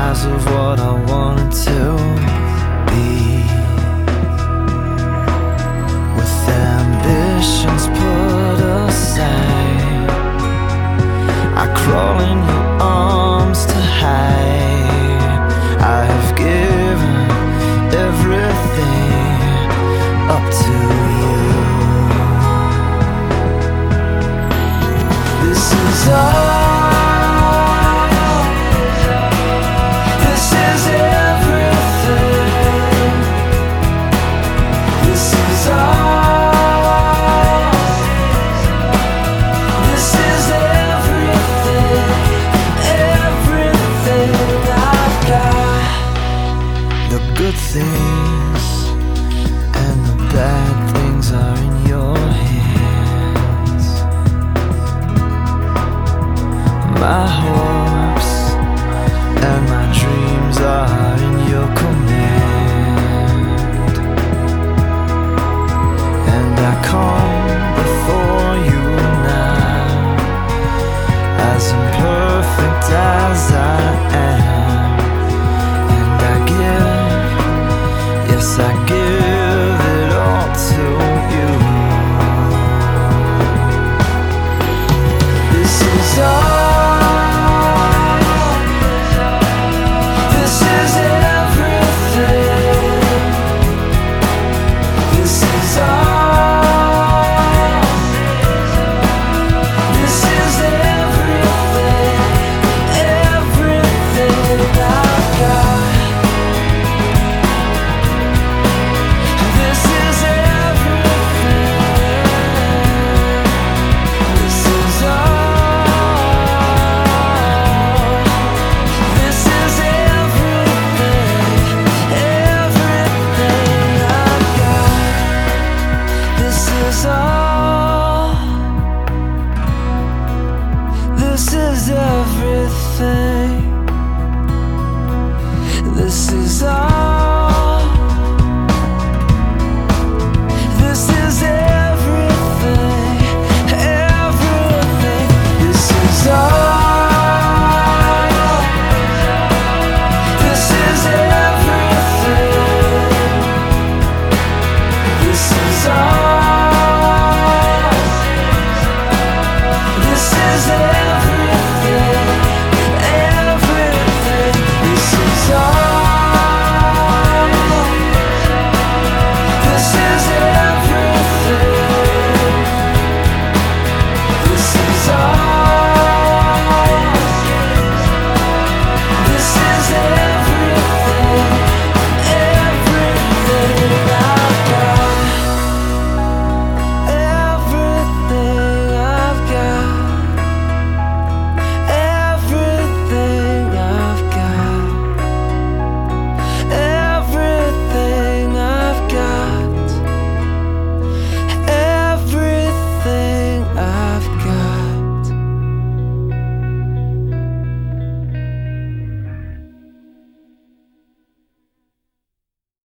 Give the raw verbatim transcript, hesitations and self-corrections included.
size of what I wanted to be. With ambitions put aside, I crawl in your arms to hide. I have given everything up to you. This is all. Good things and the bad things are in your hands. My hopes and my dreams are in your command, and I can't